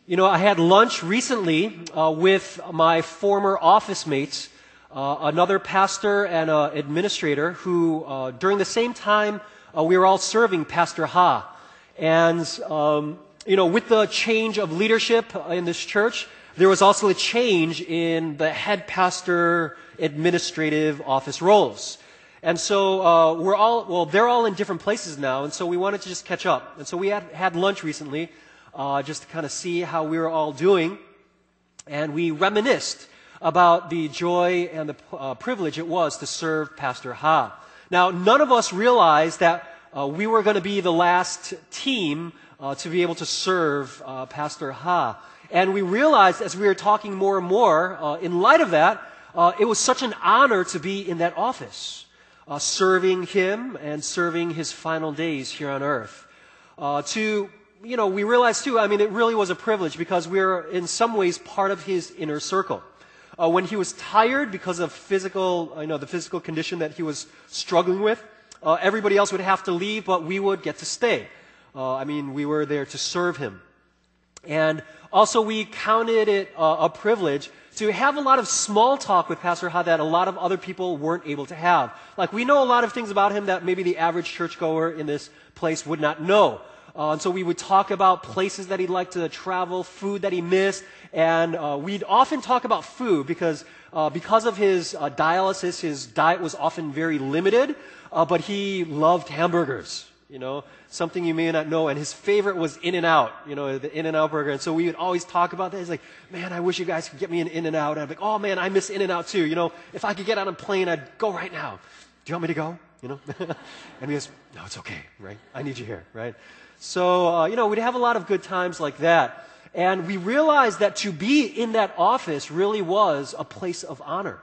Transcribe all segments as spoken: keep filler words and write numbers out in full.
You know, I had lunch recently uh, with my former office mates, uh, another pastor and an administrator who, uh, during the same time, uh, we were all serving Pastor Ha. And, um, you know, with the change of leadership in this church, there was also a change in the head pastor administrative office roles. And so uh, we're all, well, they're all in different places now, and so we wanted to just catch up. And so we had, had lunch recently, uh, just to kind of see how we were all doing. And we reminisced about the joy and the uh, privilege it was to serve Pastor Ha. Now, none of us realized that uh, we were going to be the last team uh, to be able to serve uh, Pastor Ha. And we realized as we were talking more and more, uh, in light of that, uh, it was such an honor to be in that office, uh, serving him and serving his final days here on earth. Uh, to, you know, we realized too, I mean, it really was a privilege because we were in some ways part of his inner circle. Uh, when he was tired because of physical, you know, the physical condition that he was struggling with, uh, everybody else would have to leave, but we would get to stay. Uh, I mean, we were there to serve him. And also we counted it uh, a privilege to have a lot of small talk with Pastor Ha that a lot of other people weren't able to have. Like, we know a lot of things about him that maybe the average churchgoer in this place would not know. Uh, and so we would talk about places that he'd like to travel, food that he missed, and uh, we'd often talk about food because uh, because of his uh, dialysis, his diet was often very limited, uh, but he loved hamburgers, you know, something you may not know, and his favorite was In-N-Out, you know, the In-N-Out burger, and so we would always talk about that. He's like, man, I wish you guys could get me an In-N-Out, and I'm like, oh man, I miss In-N-Out too, you know, if I could get on a plane, I'd go right now. Do you want me to go, you know? And he goes, no, it's okay, right? I need you here, right? So, uh, you know, we'd have a lot of good times like that. And we realized that to be in that office really was a place of honor.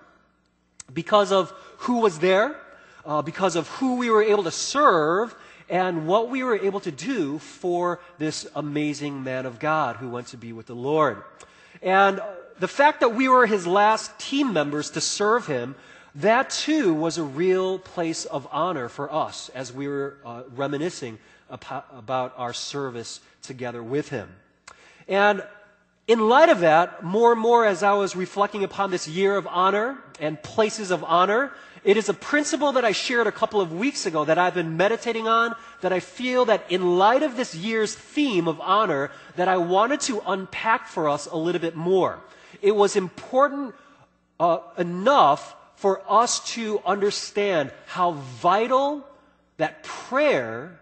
Because of who was there, uh, because of who we were able to serve, and what we were able to do for this amazing man of God who went to be with the Lord. And the fact that we were his last team members to serve him, that too was a real place of honor for us as we were uh, reminiscing about our service together with him. And in light of that, more and more as I was reflecting upon this year of honor and places of honor, it is a principle that I shared a couple of weeks ago that I've been meditating on, that I feel that in light of this year's theme of honor, that I wanted to unpack for us a little bit more. It was important uh, enough for us to understand how vital that prayer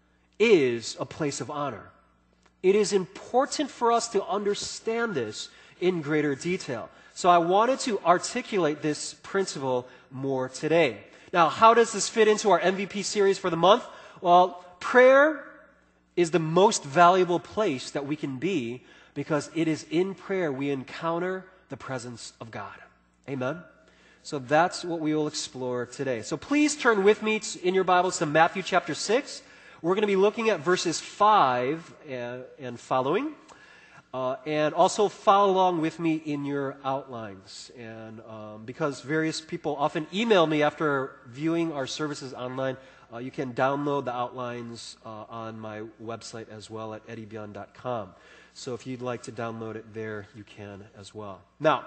is a place of honor. It is important for us to understand this in greater detail. So I wanted to articulate this principle more today. Now, how does this fit into our M V P series for the month? Well, prayer is the most valuable place that we can be because it is in prayer we encounter the presence of God. Amen? So that's what we will explore today. So please turn with me in your Bibles to Matthew chapter six. We're going to be looking at verses five and, and following. Uh, and also follow along with me in your outlines. And um, because various people often email me after viewing our services online, uh, you can download the outlines uh, on my website as well at eddie beyond dot com. So if you'd like to download it there, you can as well. Now,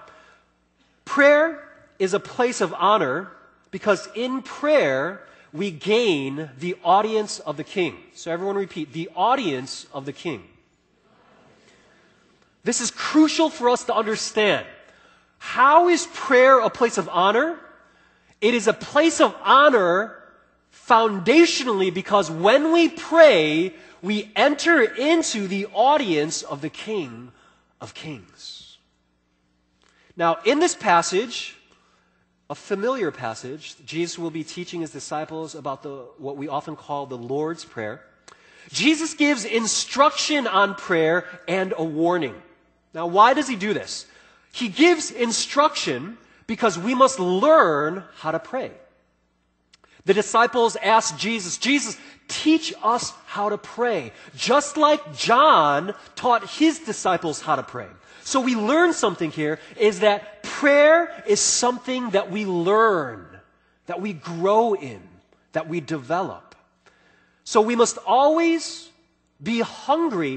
prayer is a place of honor because in prayer, we gain the audience of the king. So everyone repeat, the audience of the king. This is crucial for us to understand. How is prayer a place of honor? It is a place of honor foundationally because when we pray, we enter into the audience of the King of Kings. Now, in this passage, a familiar passage, Jesus will be teaching his disciples about the what we often call the Lord's Prayer. Jesus gives instruction on prayer and a warning. Now, why does he do this? He gives instruction because we must learn how to pray. The disciples asked Jesus, Jesus, teach us how to pray, just like John taught his disciples how to pray. So we learn something here is that prayer is something that we learn, that we grow in, that we develop. So we must always be hungry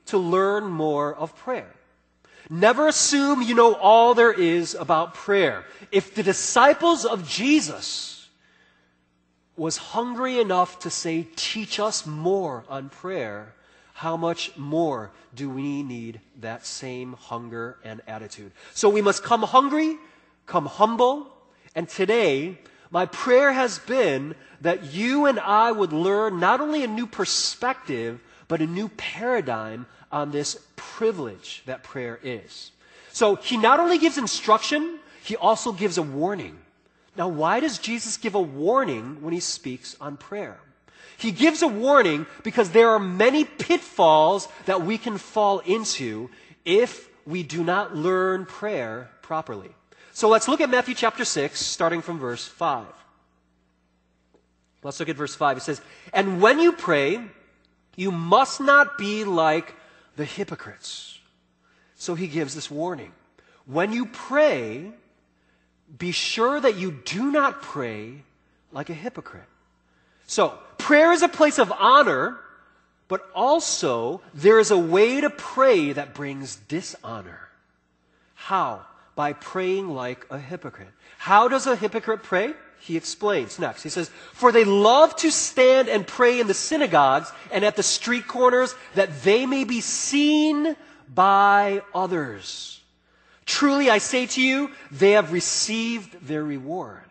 to learn more of prayer. Never assume you know all there is about prayer. If the disciples of Jesus was hungry enough to say, teach us more on prayer, how much more do we need that same hunger and attitude? So we must come hungry, come humble, and today, my prayer has been that you and I would learn not only a new perspective, but a new paradigm on this privilege that prayer is. So he not only gives instruction, he also gives a warning. Now, why does Jesus give a warning when he speaks on prayer? He gives a warning because there are many pitfalls that we can fall into if we do not learn prayer properly. So let's look at Matthew chapter six, starting from verse five. Let's look at verse five. It says, "And when you pray, you must not be like the hypocrites." So he gives this warning. When you pray, be sure that you do not pray like a hypocrite. So, prayer is a place of honor, but also there is a way to pray that brings dishonor. How? By praying like a hypocrite. How does a hypocrite pray? He explains next. He says, "For they love to stand and pray in the synagogues and at the street corners, that they may be seen by others. Truly, I say to you, they have received their reward."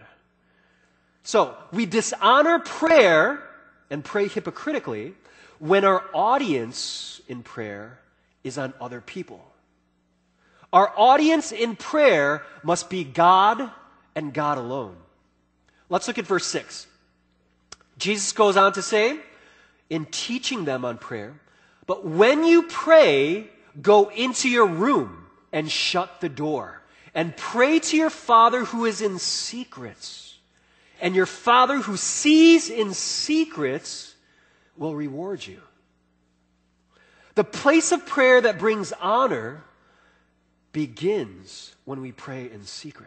So, we dishonor prayer and pray hypocritically when our audience in prayer is on other people. Our audience in prayer must be God and God alone. Let's look at verse six. Jesus goes on to say, in teaching them on prayer, "But when you pray, go into your room and shut the door, and pray to your Father who is in secrets. And your Father who sees in secrets will reward you." The place of prayer that brings honor begins when we pray in secret.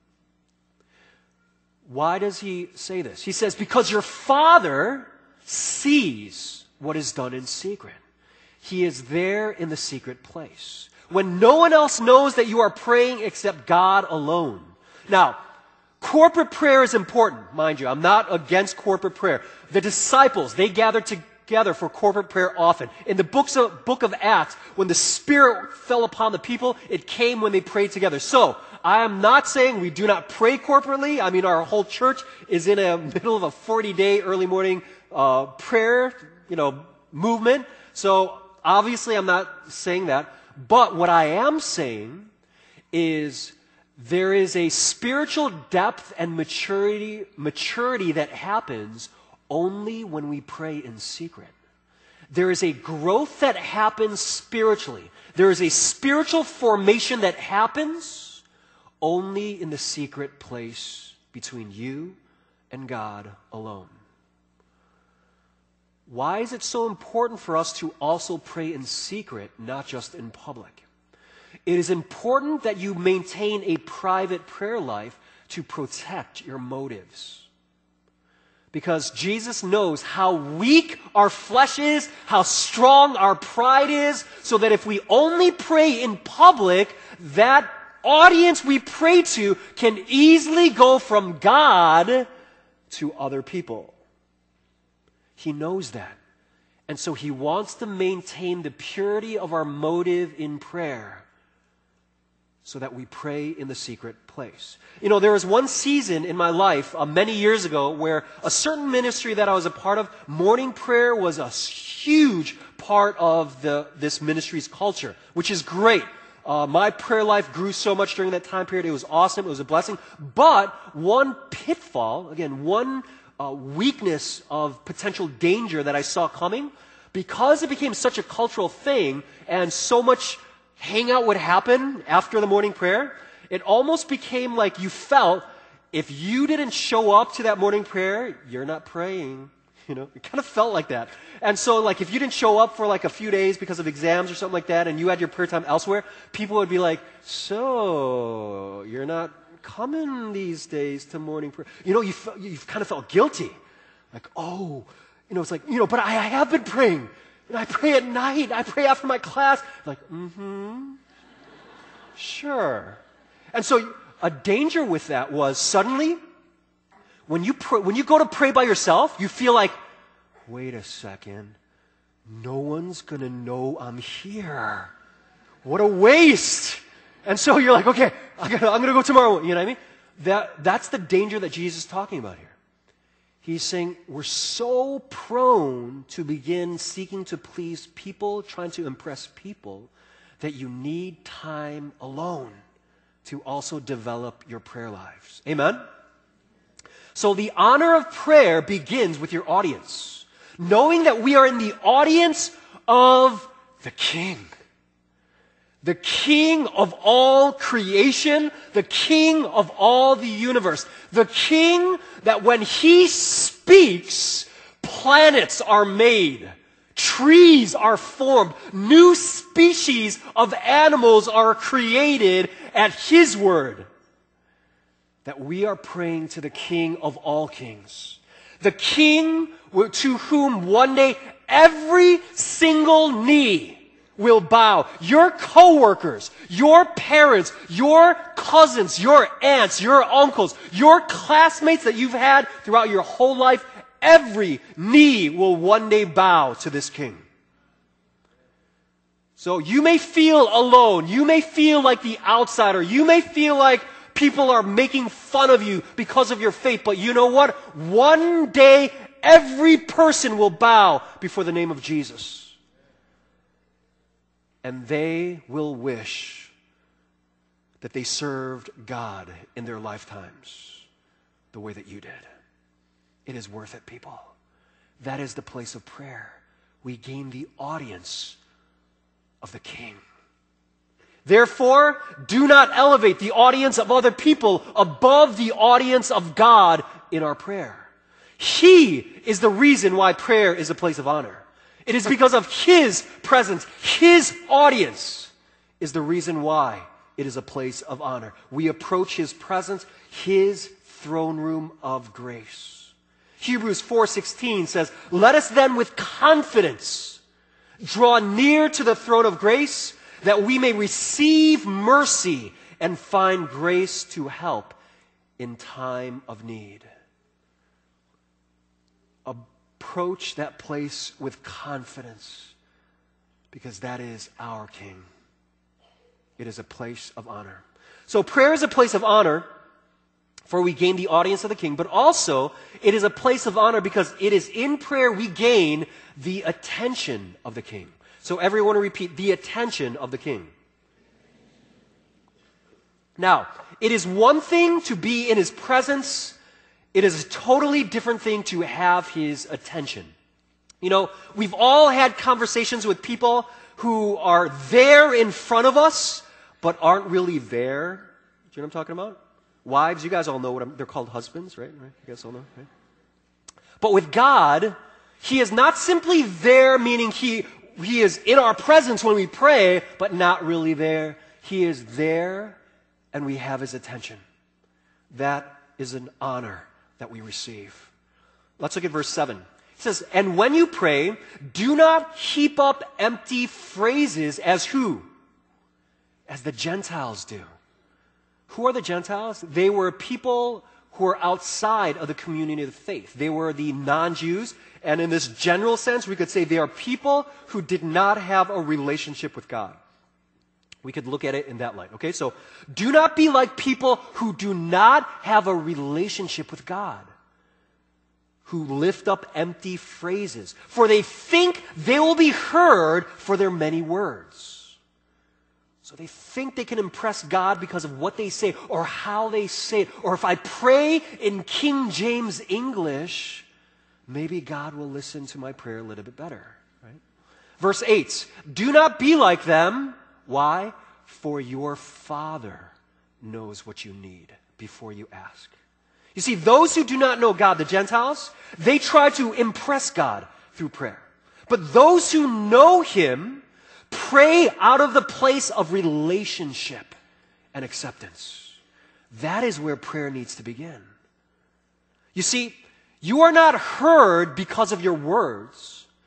Why does he say this? He says, because your Father sees what is done in secret. He is there in the secret place, when no one else knows that you are praying except God alone. Now, corporate prayer is important, mind you. I'm not against corporate prayer. The disciples, they gathered together for corporate prayer often. In the books of, book of Acts, when the Spirit fell upon the people, it came when they prayed together. So, I am not saying we do not pray corporately. I mean, our whole church is in the middle of a forty-day early morning uh, prayer, you know, movement. So, obviously, I'm not saying that. But what I am saying is there is a spiritual depth and maturity, maturity that happens only when we pray in secret. There is a growth that happens spiritually. There is a spiritual formation that happens only in the secret place between you and God alone. Why is it so important for us to also pray in secret, not just in public? It is important that you maintain a private prayer life to protect your motives. Because Jesus knows how weak our flesh is, how strong our pride is, so that if we only pray in public, that audience we pray to can easily go from God to other people. He knows that. And so he wants to maintain the purity of our motive in prayer so that we pray in the secret place. You know, there was one season in my life uh, many years ago where a certain ministry that I was a part of, morning prayer was a huge part of the, this ministry's culture, which is great. Uh, my prayer life grew so much during that time period. It was awesome. It was a blessing. But one pitfall, again, one uh, weakness of potential danger that I saw coming, because it became such a cultural thing and so much hangout would happen after the morning prayer, it almost became like you felt if you didn't show up to that morning prayer, you're not praying. You know, it kind of felt like that. And so, like, if you didn't show up for like a few days because of exams or something like that, and you had your prayer time elsewhere, people would be like, "So, you're not coming these days to morning prayer?" You know, you you kind of felt guilty, like, "Oh, you know, it's like, you know, but I, I have been praying." And I pray at night. I pray after my class. Like, mm-hmm. Sure. And so a danger with that was suddenly, when you pr- when you go to pray by yourself, you feel like, wait a second, no one's going to know I'm here. What a waste. And so you're like, okay, I gotta, I'm going to go tomorrow. You know what I mean? That, that's the danger that Jesus is talking about here. He's saying we're so prone to begin seeking to please people, trying to impress people, that you need time alone to also develop your prayer lives. Amen? So the honor of prayer begins with your audience. Knowing that we are in the audience of the King. The King of all creation, the King of all the universe. The King that when He speaks, planets are made. Trees are formed. New species of animals are created at His word. That we are praying to the King of all kings. The King to whom one day every single knee will bow. Your coworkers, your parents, your cousins, your aunts, your uncles, your classmates that you've had throughout your whole life, every knee will one day bow to this King. So you may feel alone. You may feel like the outsider. You may feel like people are making fun of you because of your faith. But you know what? One day, every person will bow before the name of Jesus. And they will wish that they served God in their lifetimes the way that you did. It is worth it, people. That is the place of prayer. We gain the audience of the King. Therefore, do not elevate the audience of other people above the audience of God in our prayer. He is the reason why prayer is a place of honor. It is because of His presence, His audience is the reason why it is a place of honor. We approach His presence, His throne room of grace. Hebrews four sixteen says, "Let us then with confidence draw near to the throne of grace, that we may receive mercy and find grace to help in time of need." Approach that place with confidence, because that is our King. It is a place of honor. So prayer is a place of honor, for we gain the audience of the King, but also it is a place of honor because it is in prayer we gain the attention of the King. So everyone repeat, the attention of the King. Now, it is one thing to be in His presence. It is a totally different thing to have His attention. You know, we've all had conversations with people who are there in front of us, but aren't really there. Do you know what I'm talking about? Wives, you guys all know what I'm, they're called husbands, right? right? You guys all know, right? But with God, He is not simply there, meaning He, He is in our presence when we pray, but not really there. He is there, and we have His attention. That is an honor that we receive. Let's look at verse seven. It says, "And when you pray, do not heap up empty phrases as who? As the Gentiles do." Who are the Gentiles? They were people who were outside of the community of faith. They were the non-Jews, and in this general sense, we could say they are people who did not have a relationship with God. We could look at it in that light. Okay, so do not be like people who do not have a relationship with God, who lift up empty phrases, for they think they will be heard for their many words. So they think they can impress God because of what they say or how they say it. Or if I pray in King James English, maybe God will listen to my prayer a little bit better. Right? Verse eight, "Do not be like them." Why? "For your Father knows what you need before you ask." You see, those who do not know God, the Gentiles, they try to impress God through prayer. But those who know Him pray out of the place of relationship and acceptance. That is where prayer needs to begin. You see, you are not heard because of your words.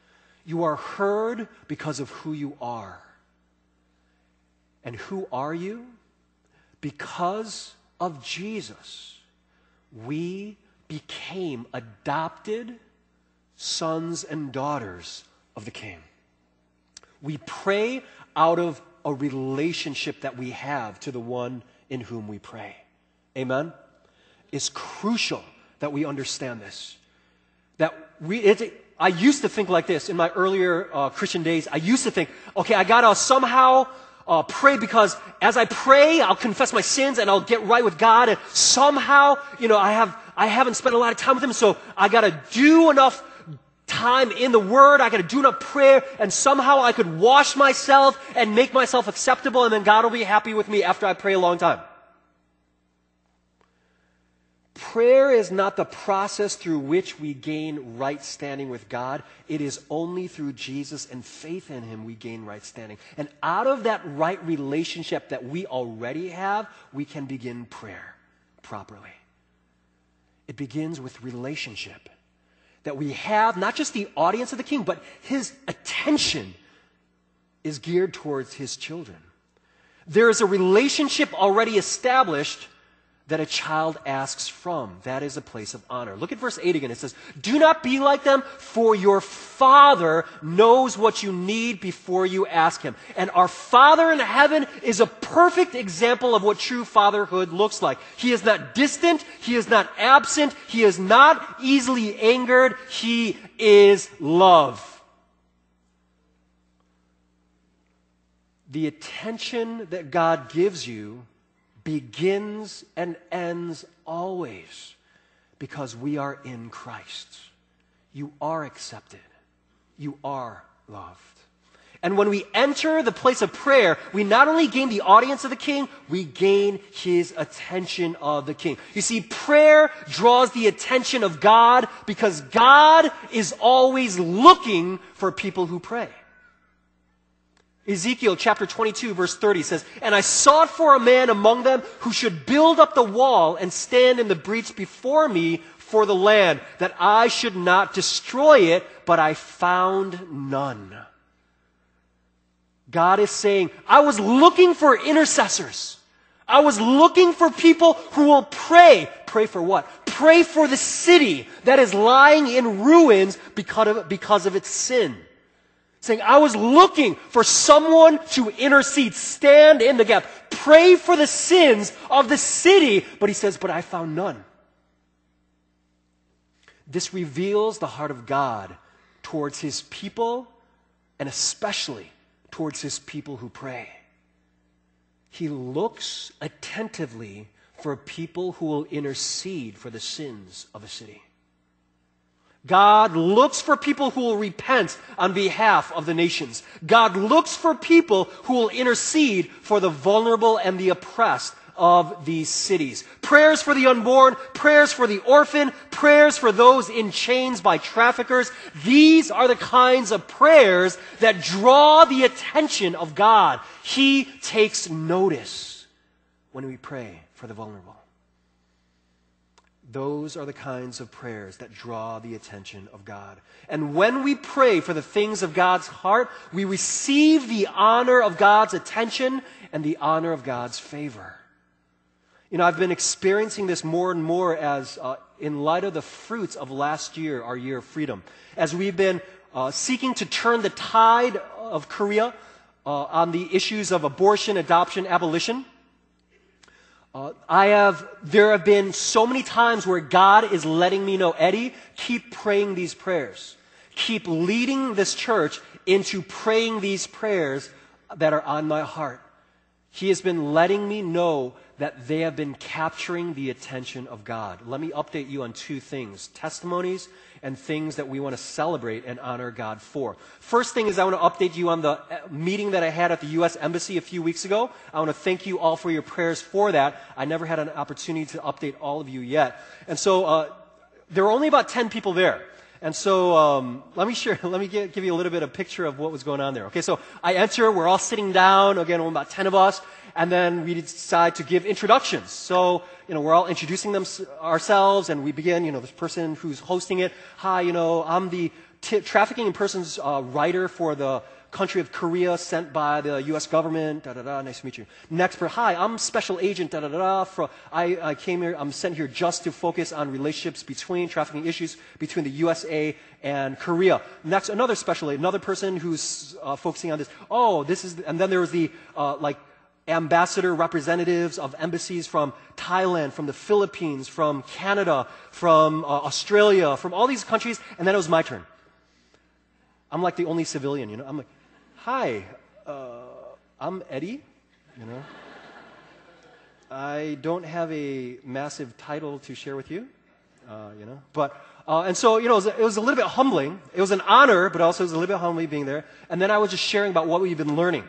You are heard because of who you are. And who are you? Because of Jesus, we became adopted sons and daughters of the King. We pray out of a relationship that we have to the one in whom we pray. Amen? It's crucial that we understand this. That we, it, I used to think like this in my earlier uh, Christian days. I used to think, okay, I gotta somehow uh, pray because as I pray, I'll confess my sins and I'll get right with God. And somehow, you know, I have I haven't spent a lot of time with Him, so I gotta do enough time in the Word. I gotta do enough prayer, and somehow I could wash myself and make myself acceptable, and then God will be happy with me after I pray a long time. Prayer is not the process through which we gain right standing with God. It is only through Jesus and faith in Him we gain right standing. And out of that right relationship that we already have, we can begin prayer properly. It begins with relationship. That we have not just the audience of the King, but His attention is geared towards His children. There is a relationship already established that a child asks from. That is a place of honor. Look at verse eight again. It says, do not be like them, for your Father knows what you need before you ask Him. And our Father in heaven is a perfect example of what true fatherhood looks like. He is not distant. He is not absent. He is not easily angered. He is love. The attention that God gives you begins and ends always because we are in Christ. You are accepted. You are loved. And when we enter the place of prayer, we not only gain the audience of the King, we gain His attention of the King. You see, prayer draws the attention of God because God is always looking for people who pray. Ezekiel chapter twenty-two verse thirty says, and I sought for a man among them who should build up the wall and stand in the breach before me for the land, that I should not destroy it, but I found none. God is saying, I was looking for intercessors. I was looking for people who will pray. Pray for what? Pray for the city that is lying in ruins because of, because of its sin. Saying, I was looking for someone to intercede, stand in the gap, pray for the sins of the city. But He says, but I found none. This reveals the heart of God towards His people, and especially towards His people who pray. He looks attentively for people who will intercede for the sins of a city. God looks for people who will repent on behalf of the nations. God looks for people who will intercede for the vulnerable and the oppressed of these cities. Prayers for the unborn, prayers for the orphan, prayers for those in chains by traffickers. These are the kinds of prayers that draw the attention of God. He takes notice when we pray for the vulnerable. Those are the kinds of prayers that draw the attention of God. And when we pray for the things of God's heart, we receive the honor of God's attention and the honor of God's favor. You know, I've been experiencing this more and more as, uh, in light of the fruits of last year, our year of freedom, as we've been uh, seeking to turn the tide of Korea uh, on the issues of abortion, adoption, abolition. Uh, I have, there have been so many times where God is letting me know, Eddie, keep praying these prayers. Keep leading this church into praying these prayers that are on my heart. He has been letting me know that they have been capturing the attention of God. Let me update you on two things, testimonies and things that we want to celebrate and honor God for. First thing is I want to update you on the meeting that I had at the U S Embassy a few weeks ago. I want to thank you all for your prayers for that. I never had an opportunity to update all of you yet. And so uh, there were only about ten people there. And so um, let me share, let me give, give you a little bit of picture of what was going on there. Okay, so I enter, we're all sitting down, again, about ten of us, and then we decide to give introductions. So, you know, we're all introducing them ourselves, and we begin, you know, this person who's hosting it, hi, you know, I'm the t- trafficking in persons uh, writer for the country of Korea sent by the U S government, da da da, nice to meet you. Next person, hi, I'm special agent, da da da da, from, I, I came here, I'm sent here just to focus on relationships between, trafficking issues between the U S A and Korea. Next, another special agent, another person who's uh, focusing on this. Oh, this is, and then there was the, uh, like, ambassador representatives of embassies from Thailand, from the Philippines, from Canada, from uh, Australia, from all these countries, and then it was my turn. I'm like the only civilian, you know, I'm like, hi, uh, I'm Eddie, you know. I don't have a massive title to share with you, uh, you know. But, uh, and so, you know, it was, it was a little bit humbling. It was an honor, but also it was a little bit humbling being there. And then I was just sharing about what we've been learning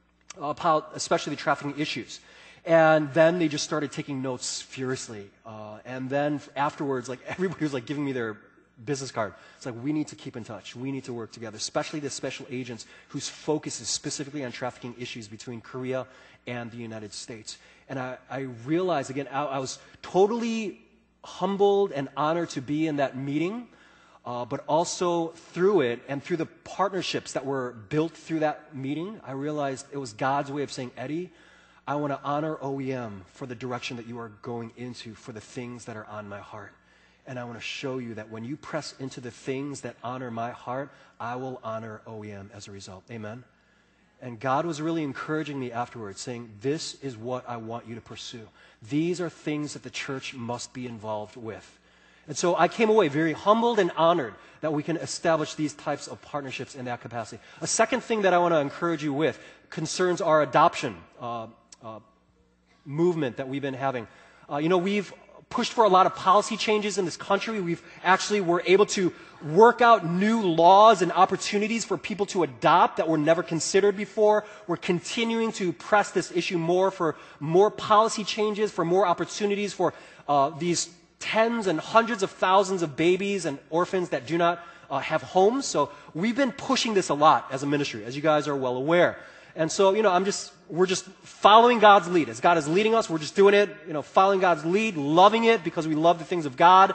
about, especially the trafficking issues. And then they just started taking notes furiously. Uh, and then afterwards, like, everybody was like giving me their business card. It's like, we need to keep in touch. We need to work together, especially the special agents whose focus is specifically on trafficking issues between Korea and the United States. And I, I realized, again, I, I was totally humbled and honored to be in that meeting, uh, but also through it and through the partnerships that were built through that meeting, I realized it was God's way of saying, Eddie, I want to honor O E M for the direction that you are going into, for the things that are on my heart. And I want to show you that when you press into the things that honor my heart, I will honor O E M as a result. Amen? And God was really encouraging me afterwards, saying, this is what I want you to pursue. These are things that the church must be involved with. And so I came away very humbled and honored that we can establish these types of partnerships in that capacity. A second thing that I want to encourage you with concerns our adoption uh, uh, movement that we've been having. Uh, you know, we've pushed for a lot of policy changes in this country. We've actually were able to work out new laws and opportunities for people to adopt that were never considered before. We're continuing to press this issue more for more policy changes, for more opportunities for uh, these tens and hundreds of thousands of babies and orphans that do not uh, have homes. So we've been pushing this a lot as a ministry, as you guys are well aware. And so, you know, I'm just, we're just following God's lead. As God is leading us, we're just doing it, you know, following God's lead, loving it because we love the things of God.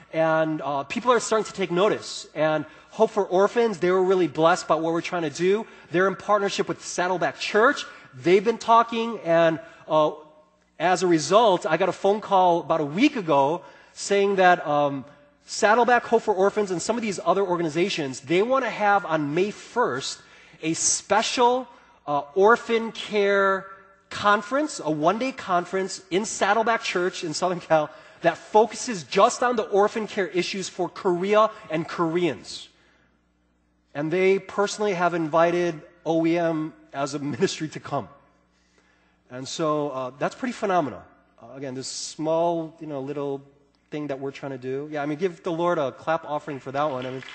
And uh, people are starting to take notice. And Hope for Orphans, they were really blessed by what we're trying to do. They're in partnership with Saddleback Church. They've been talking, and uh, as a result, I got a phone call about a week ago saying that um, Saddleback, Hope for Orphans, and some of these other organizations, they want to have on May first a special Uh, orphan care conference, a one-day conference in Saddleback Church in Southern Cal that focuses just on the orphan care issues for Korea and Koreans. And they personally have invited O E M as a ministry to come. And so uh, that's pretty phenomenal. Uh, again, this small, you know, little thing that we're trying to do. Yeah, I mean, give the Lord a clap offering for that one. I mean,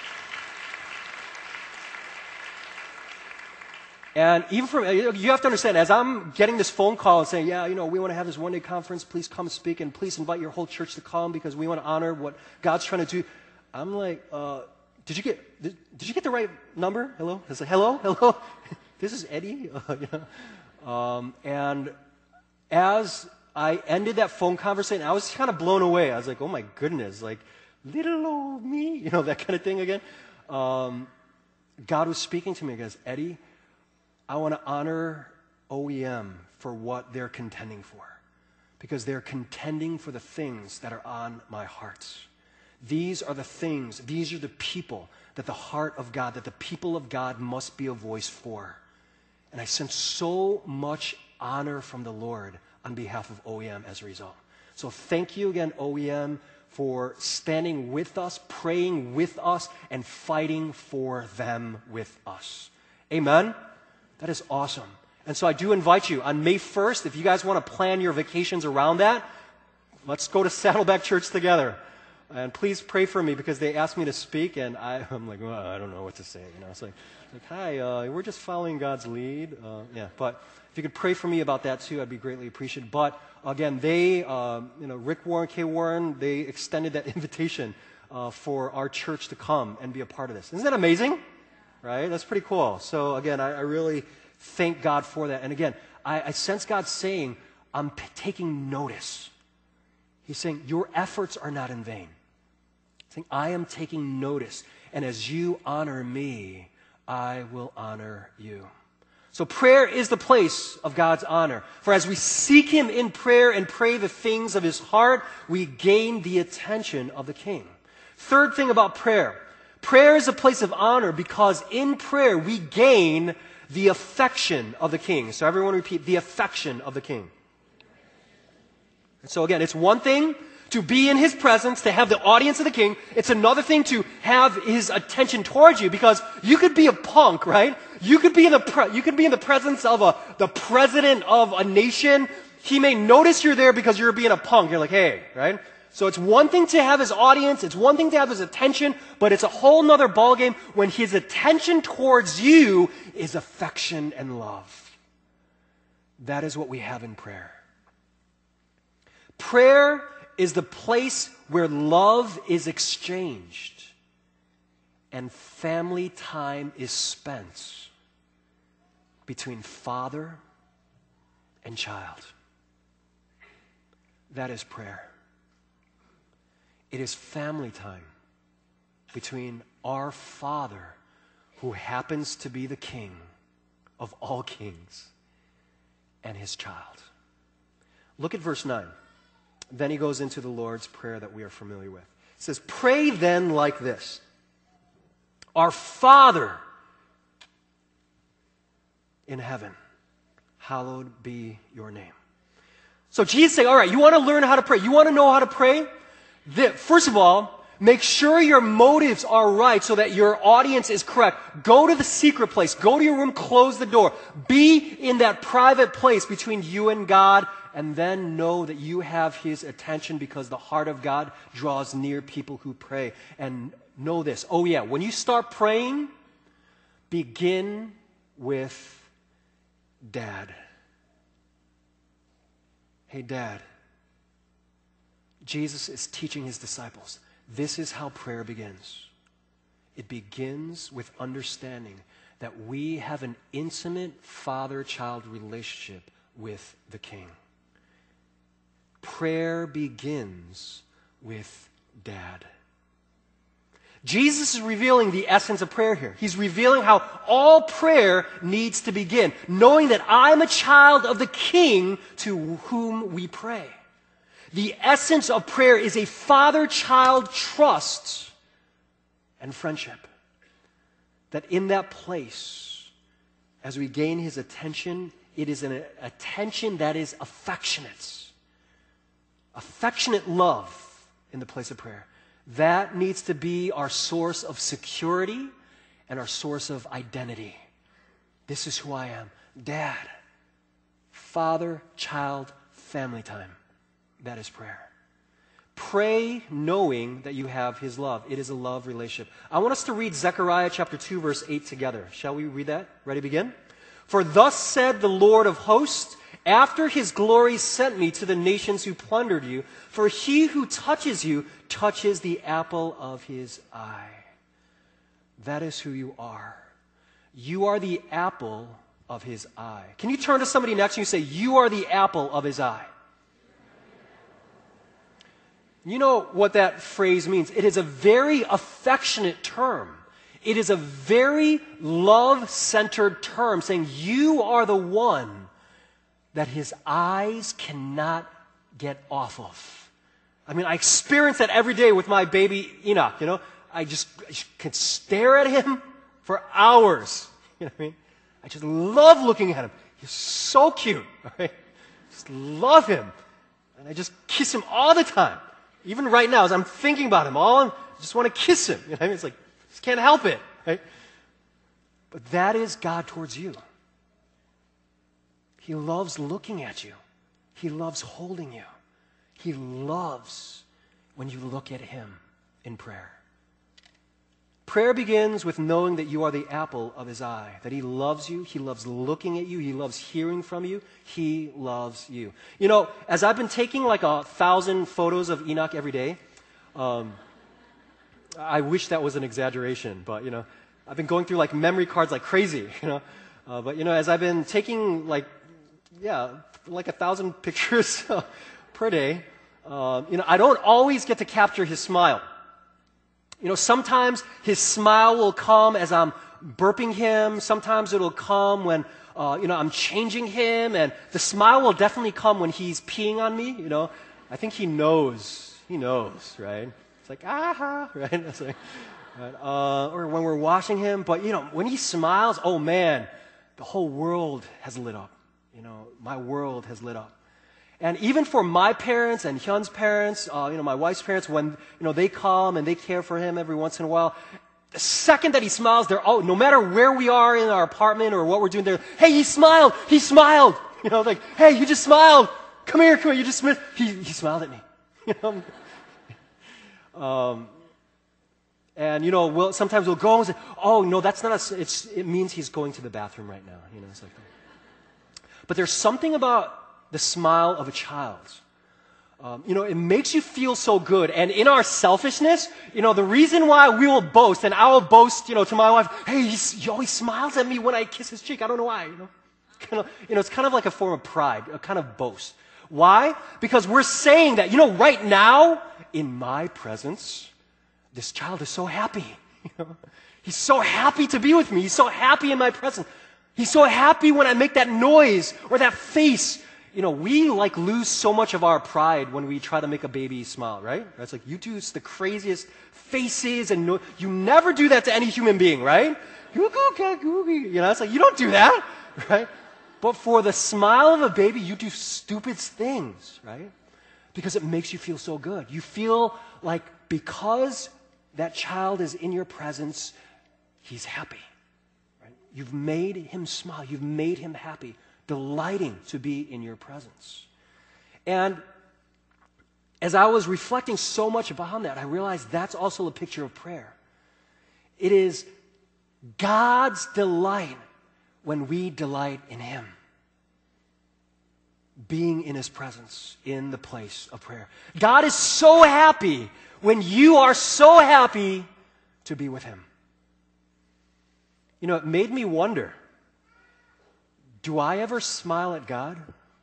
and even from, you have to understand, as I'm getting this phone call and saying, yeah, you know, we want to have this one-day conference, please come speak, and please invite your whole church to come because we want to honor what God's trying to do. I'm like, uh, did you get, did, did you get the right number? Hello? I said, hello? Hello? This is Eddie? Uh, you know? um, and as I ended that phone conversation, I was kind of blown away. I was like, oh my goodness, like, little old me, you know, that kind of thing again. Um, God was speaking to me, he goes, Eddie, I want to honor O E M for what they're contending for, because they're contending for the things that are on my heart. These are the things, these are the people that the heart of God, that the people of God must be a voice for. And I sense so much honor from the Lord on behalf of O E M as a result. So thank you again, O E M, for standing with us, praying with us, and fighting for them with us. Amen? That is awesome. And so I do invite you on May first, if you guys want to plan your vacations around that, let's go to Saddleback Church together. And please pray for me because they asked me to speak, and I, I'm like, well, I don't know what to say. You know, it's like, like hi, uh, we're just following God's lead. Uh, yeah, but if you could pray for me about that too, I'd be greatly appreciated. But again, they, um, you know, Rick Warren, Kay Warren, they extended that invitation uh, for our church to come and be a part of this. Isn't that amazing? Right? That's pretty cool. So again, I, I really thank God for that. And again, I, I sense God saying, I'm p- taking notice. He's saying, your efforts are not in vain. He's saying, I am taking notice. And as you honor me, I will honor you. So prayer is the place of God's honor. For as we seek him in prayer and pray the things of his heart, we gain the attention of the king. Third thing about prayer. Prayer is a place of honor because in prayer we gain the affection of the king. So everyone repeat, the affection of the king. And so again, it's one thing to be in his presence, to have the audience of the king. It's another thing to have his attention towards you, because you could be a punk, right? You could be in the pre- you could be in the presence of a the president of a nation. He may notice you're there because you're being a punk. You're like, hey, right? So it's one thing to have his audience, it's one thing to have his attention, but it's a whole nother ballgame when his attention towards you is affection and love. That is what we have in prayer. Prayer is the place where love is exchanged and family time is spent between father and child. That is prayer. It is family time between our Father, who happens to be the King of all kings, and his child. Look at verse nine. Then he goes into the Lord's Prayer that we are familiar with. It says, pray then like this. Our Father in heaven, hallowed be your name. So Jesus is saying, all right, you want to learn how to pray. You want to know how to pray? First of all, make sure your motives are right so that your audience is correct. Go to the secret place. Go to your room, close the door. Be in that private place between you and God, and then know that you have his attention, because the heart of God draws near people who pray. And know this. Oh yeah, when you start praying, begin with Dad. Hey, Dad. Jesus is teaching his disciples. This is how prayer begins. It begins with understanding that we have an intimate father-child relationship with the King. Prayer begins with Dad. Jesus is revealing the essence of prayer here. He's revealing how all prayer needs to begin, knowing that I'm a child of the King to whom we pray. The essence of prayer is a father-child trust and friendship. That in that place, as we gain his attention, it is an attention that is affectionate. Affectionate love in the place of prayer. That needs to be our source of security and our source of identity. This is who I am. Dad. Father, child, family time. That is prayer. Pray knowing that you have his love. It is a love relationship. I want us to read Zechariah chapter two, verse eight together. Shall we read that? Ready, begin? For thus said the Lord of hosts, after his glory sent me to the nations who plundered you, for he who touches you touches the apple of his eye. That is who you are. You are the apple of his eye. Can you turn to somebody next to you and say, you are the apple of his eye? You know what that phrase means. It is a very affectionate term. It is a very love-centered term, saying you are the one that his eyes cannot get off of. I mean, I experience that every day with my baby Enoch, you know. I just, I just can stare at him for hours. You know what I mean? I just love looking at him. He's so cute, all right? Just love him. And I just kiss him all the time. Even right now, as I'm thinking about him, all I just want to kiss him. You know what I mean? It's like, just can't help it, right? But that is God towards you. He loves looking at you. He loves holding you. He loves when you look at him in prayer. Prayer begins with knowing that you are the apple of his eye, that he loves you, he loves looking at you, he loves hearing from you, he loves you. You know, as I've been taking like a thousand photos of Enoch every day, um, I wish that was an exaggeration, but, you know, I've been going through like memory cards like crazy, you know. Uh, but, you know, as I've been taking like, yeah, like a thousand pictures per day, uh, you know, I don't always get to capture his smile. You know, sometimes his smile will come as I'm burping him. Sometimes it'll come when, uh, you know, I'm changing him. And the smile will definitely come when he's peeing on me, you know. I think he knows. He knows, right? It's like, aha, right? It's like, right? Uh, or when we're washing him. But, you know, when he smiles, oh, man, the whole world has lit up. You know, my world has lit up. And even for my parents and Hyun's parents, uh, you know, my wife's parents, when, you know, they come and they care for him every once in a while, the second that he smiles, they're, oh, no matter where we are in our apartment or what we're doing, they're, hey, he smiled, he smiled. You know, like, hey, you just smiled. Come here, come here, you just smiled. He, he smiled at me. You know? um, and, you know, we'll, sometimes we'll go and say, oh, no, that's not a, it's, it means he's going to the bathroom right now. You know, it's like that. But there's something about the smile of a child. Um, you know, it makes you feel so good. And in our selfishness, you know, the reason why we will boast, and I will boast, you know, to my wife, hey, he's, he always smiles at me when I kiss his cheek. I don't know why, you know. Kind of, you know, it's kind of like a form of pride, a kind of boast. Why? Because we're saying that, you know, right now, in my presence, this child is so happy. You know? He's so happy to be with me. He's so happy in my presence. He's so happy when I make that noise or that face. You know, we like lose so much of our pride when we try to make a baby smile, right? It's like you do the craziest faces and no, you never do that to any human being, right? You know, it's like you don't do that, right? But for the smile of a baby, you do stupid things, right? Because it makes you feel so good. You feel like because that child is in your presence, he's happy, right? You've made him smile. You've made him happy. Delighting to be in your presence. And as I was reflecting so much upon that, I realized that's also a picture of prayer. It is God's delight when we delight in Him. Being in His presence, in the place of prayer. God is so happy when you are so happy to be with Him. You know, it made me wonder, do I ever smile at God?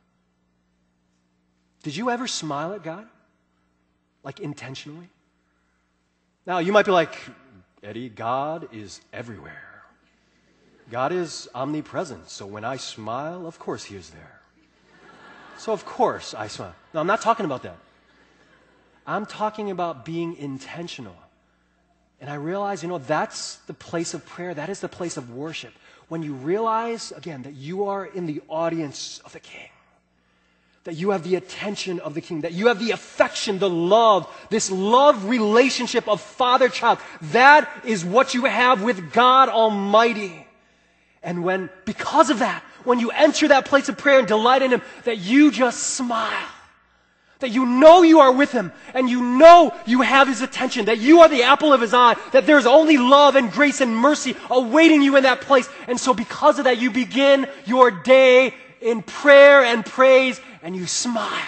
Did you ever smile at God? Like intentionally? Now, you might be like, Eddie, God is everywhere. God is omnipresent. So when I smile, of course He is there. So of course I smile. No, I'm not talking about that. I'm talking about being intentional. And I realize, you know, that's the place of prayer. That is the place of worship. When you realize, again, that you are in the audience of the King, that you have the attention of the King, that you have the affection, the love, this love relationship of father-child, that is what you have with God Almighty. And when, because of that, when you enter that place of prayer and delight in Him, that you just smile. That you know you are with Him, and you know you have His attention, that you are the apple of His eye, that there's only love and grace and mercy awaiting you in that place. And so because of that, you begin your day in prayer and praise, and you smile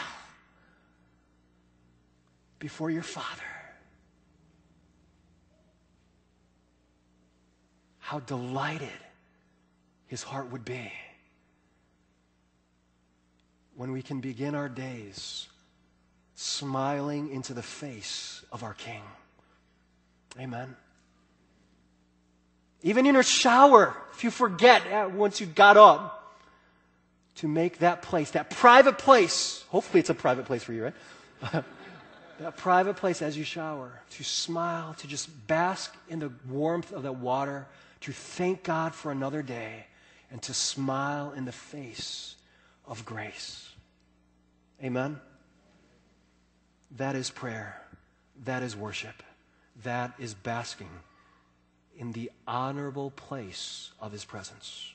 before your Father. How delighted His heart would be when we can begin our days smiling into the face of our King. Amen. Even in your shower, if you forget once you got up to make that place, that private place, hopefully it's a private place for you, right? That private place as you shower, to smile, to just bask in the warmth of the water, to thank God for another day, and to smile in the face of grace. Amen. That is prayer. That is worship. That is basking in the honorable place of His presence.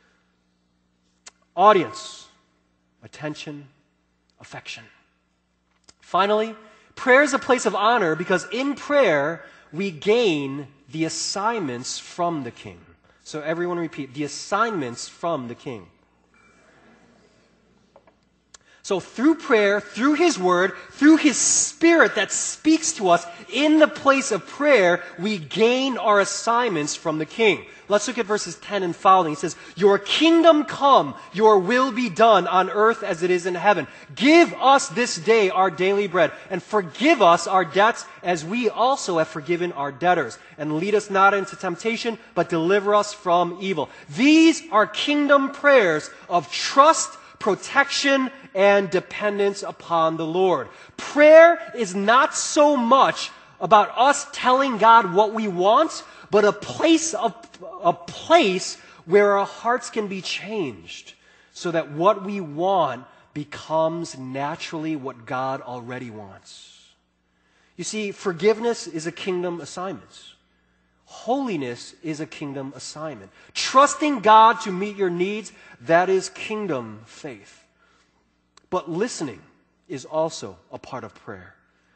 Audience, attention, affection. Finally, prayer is a place of honor because in prayer we gain the assignments from the King. So everyone repeat, the assignments from the King. So through prayer, through His Word, through His Spirit that speaks to us in the place of prayer, we gain our assignments from the King. Let's look at verses ten and following. He says, "Your kingdom come, your will be done on earth as it is in heaven. Give us this day our daily bread, and forgive us our debts as we also have forgiven our debtors. And lead us not into temptation, but deliver us from evil." These are kingdom prayers of trust, protection, and dependence upon the Lord. Prayer is not so much about us telling God what we want, but a place of a place where our hearts can be changed so that what we want becomes naturally what God already wants. You see, forgiveness is a kingdom assignment. Holiness is a kingdom assignment. Trusting God to meet your needs, that is kingdom faith. But listening is also a part of prayer.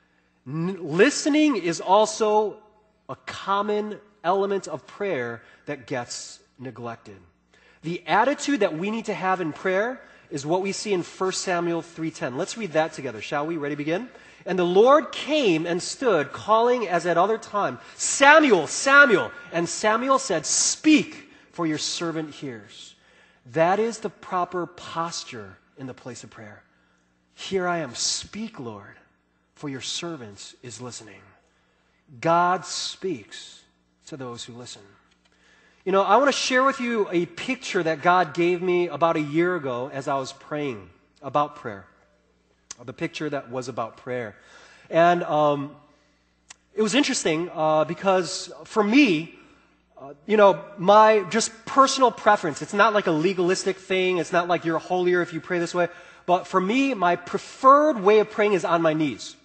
N- listening is also a common element of prayer that gets neglected. The attitude that we need to have in prayer is what we see in First Samuel three ten. Let's read that together, shall we? Ready, begin? "And the Lord came and stood, calling as at other time, 'Samuel, Samuel!' And Samuel said, 'Speak, for your servant hears.'" That is the proper posture in the place of prayer. "Here I am, speak, Lord, for your servant is listening." God speaks to those who listen. You know, I want to share with you a picture that God gave me about a year ago as I was praying about prayer. The picture that was about prayer. And um, it was interesting uh, because for me, uh, you know, my just personal preference, it's not like a legalistic thing, it's not like you're holier if you pray this way, but for me, my preferred way of praying is on my knees.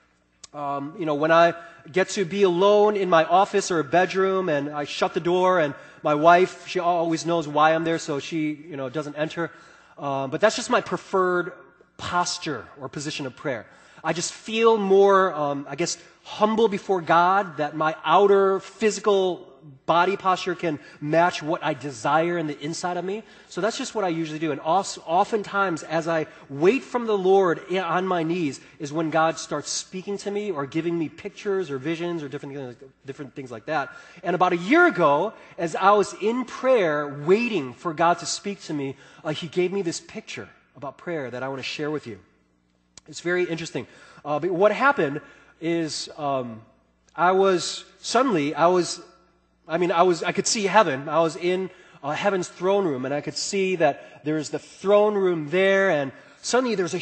Um, you know, when I get to be alone in my office or a bedroom and I shut the door and my wife, she always knows why I'm there, so she, you know, doesn't enter. Um, but that's just my preferred posture or position of prayer. I just feel more, um, I guess, humble before God, that my outer physical body posture can match what I desire in the inside of me. So that's just what I usually do. And also, oftentimes, as I wait from the Lord on my knees, is when God starts speaking to me or giving me pictures or visions or different, different things like that. And about a year ago, as I was in prayer, waiting for God to speak to me, uh, He gave me this picture about prayer that I want to share with you. It's very interesting. Uh, but what happened is um, I was, suddenly, I was, I mean, I was, I could see heaven. I was in uh, heaven's throne room, and I could see that there's the throne room there, and suddenly there's a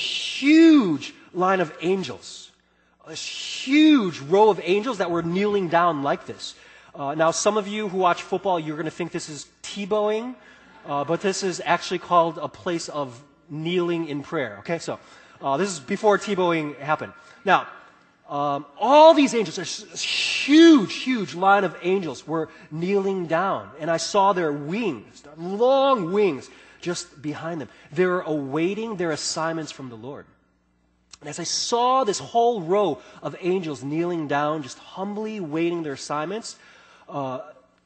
huge line of angels. This huge row of angels that were kneeling down like this. Uh, now, some of you who watch football, you're going to think this is Tebowing, uh, but this is actually called a place of kneeling in prayer. Okay, so uh, this is before Tebowing happened. Now, um, all these angels, there's this huge, huge line of angels were kneeling down, and I saw their wings, their long wings, just behind them. They were awaiting their assignments from the Lord. And as I saw this whole row of angels kneeling down, just humbly waiting their assignments, uh,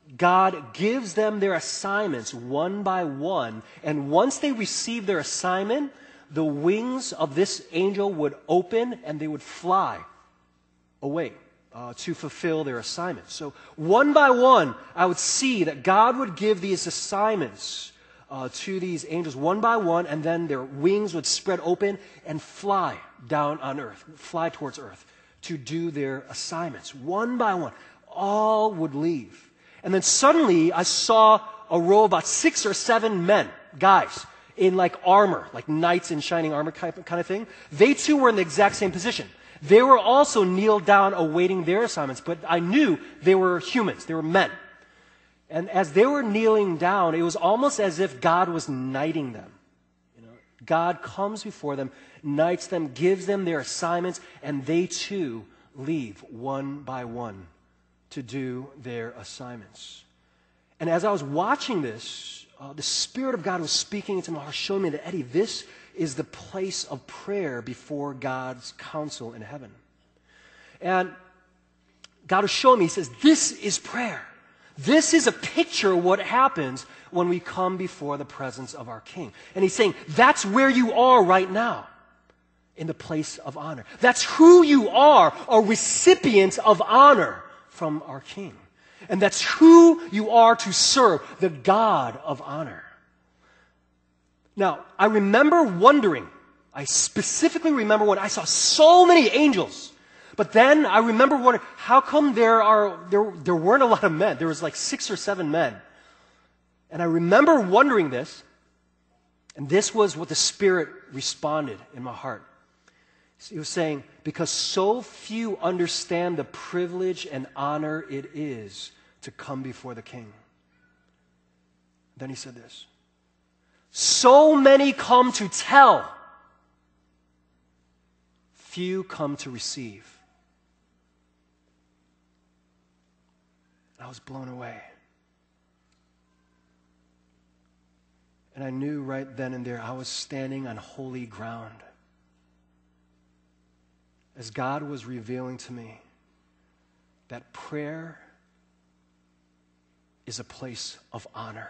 God gives them their assignments one by one, and once they receive their assignment, the wings of this angel would open and they would fly away uh, to fulfill their assignments. So one by one, I would see that God would give these assignments uh, to these angels one by one, and then their wings would spread open and fly down on earth, fly towards earth to do their assignments. One by one, all would leave. And then suddenly I saw a row of about six or seven men, guys, in like armor, like knights in shining armor kind of thing. They too were in the exact same position. They were also kneeled down awaiting their assignments, but I knew they were humans, they were men. And as they were kneeling down, it was almost as if God was knighting them. You know, God comes before them, knights them, gives them their assignments, and they too leave one by one to do their assignments. And as I was watching this, uh, the Spirit of God was speaking into my heart, showing me that, Eddie, this is the place of prayer before God's counsel in heaven. And God was showing me, He says, this is prayer. This is a picture of what happens when we come before the presence of our King. And He's saying, that's where you are right now. in the place of honor. That's who you are, a recipient of honor from our King. And that's who you are to serve, the God of honor. Now, I remember wondering, I specifically remember when I saw so many angels, but then I remember wondering, how come there are there, there weren't a lot of men? There was like six or seven men. And I remember wondering this, and this was what the Spirit responded in my heart. He was saying, because so few understand the privilege and honor it is to come before the King. Then he said this, so many come to tell, few come to receive. I was blown away. And I knew right then and there I was standing on holy ground. As God was revealing to me that prayer is a place of honor.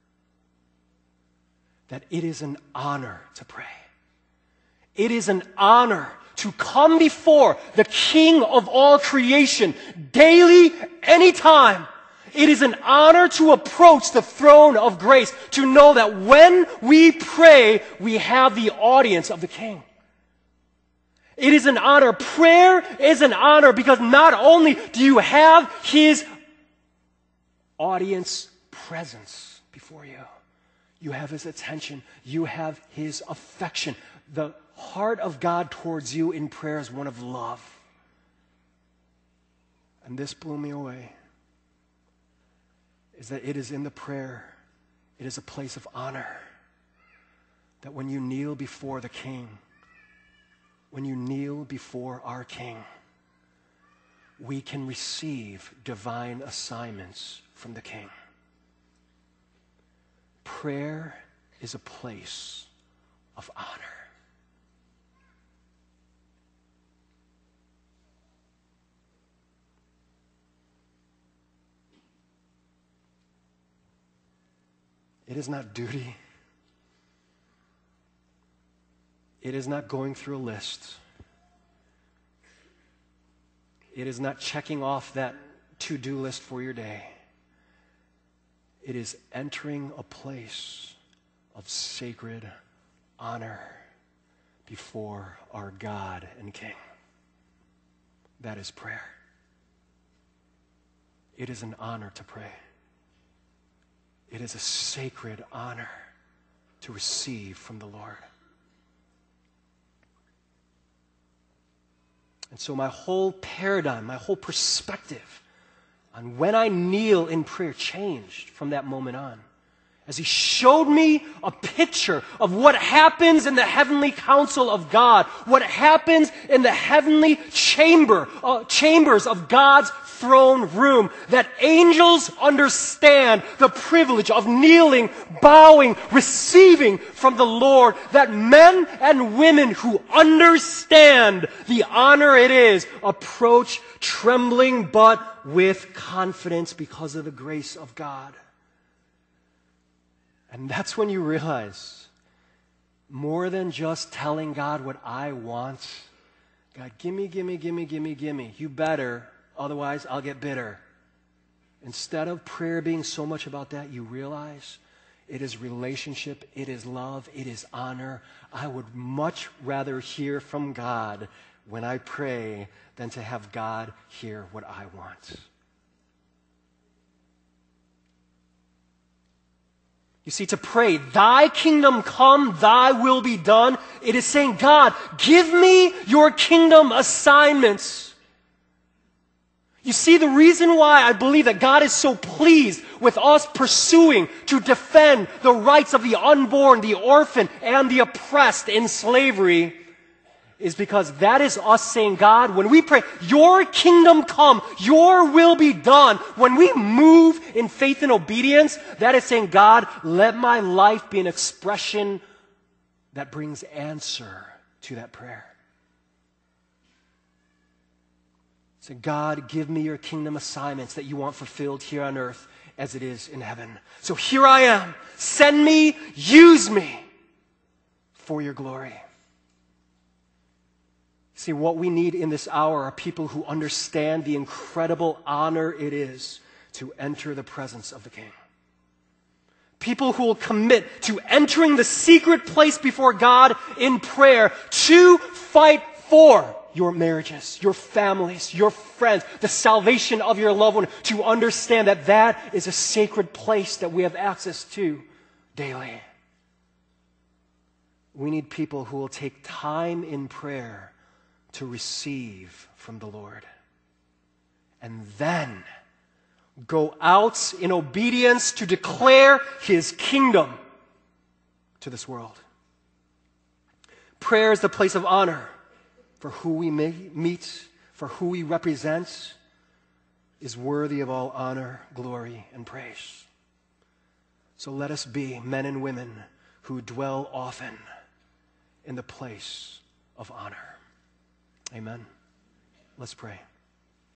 That it is an honor to pray. It is an honor to come before the King of all creation daily, anytime. It is an honor to approach the throne of grace, to know that when we pray, we have the audience of the King. It is an honor. Prayer is an honor because not only do you have His audience presence before you, you have His attention, you have His affection. The heart of God towards you in prayer is one of love. And this blew me away, is that it is in the prayer, it is a place of honor, that when you kneel before the King, when you kneel before our King, we can receive divine assignments from the King. Prayer is a place of honor. It is not duty. It is not going through a list. It is not checking off that to-do list for your day. It is entering a place of sacred honor before our God and King. That is prayer. It is an honor to pray. It is a sacred honor to receive from the Lord. And so my whole paradigm, my whole perspective on when I kneel in prayer changed from that moment on. As He showed me a picture of what happens in the heavenly council of God, what happens in the heavenly chamber, uh, chambers of God's throne room, that angels understand the privilege of kneeling, bowing, receiving from the Lord, that men and women who understand the honor it is approach trembling but with confidence because of the grace of God. And that's when you realize, more than just telling God what I want, God, gimme, gimme, gimme, gimme, gimme. You better, otherwise I'll get bitter. Instead of prayer being so much about that, you realize it is relationship, it is love, it is honor. I would much rather hear from God when I pray than to have God hear what I want. You see, to pray, thy kingdom come, thy will be done, it is saying, God, give me your kingdom assignments. You see, the reason why I believe that God is so pleased with us pursuing to defend the rights of the unborn, the orphan, and the oppressed in slavery is because that is us saying, God, when we pray, your kingdom come, your will be done, when we move in faith and obedience, that is saying, God, let my life be an expression that brings answer to that prayer. Say, God, give me your kingdom assignments that you want fulfilled here on earth as it is in heaven. So here I am. Send me, use me for your glory. See, what we need in this hour are people who understand the incredible honor it is to enter the presence of the King. People who will commit to entering the secret place before God in prayer to fight for your marriages, your families, your friends, the salvation of your loved one, to understand that that is a sacred place that we have access to daily. We need people who will take time in prayer to receive from the Lord. And then go out in obedience to declare His kingdom to this world. Prayer is the place of honor for who we may meet, for who we represent, is worthy of all honor, glory, and praise. So let us be men and women who dwell often in the place of honor. Amen. Let's pray.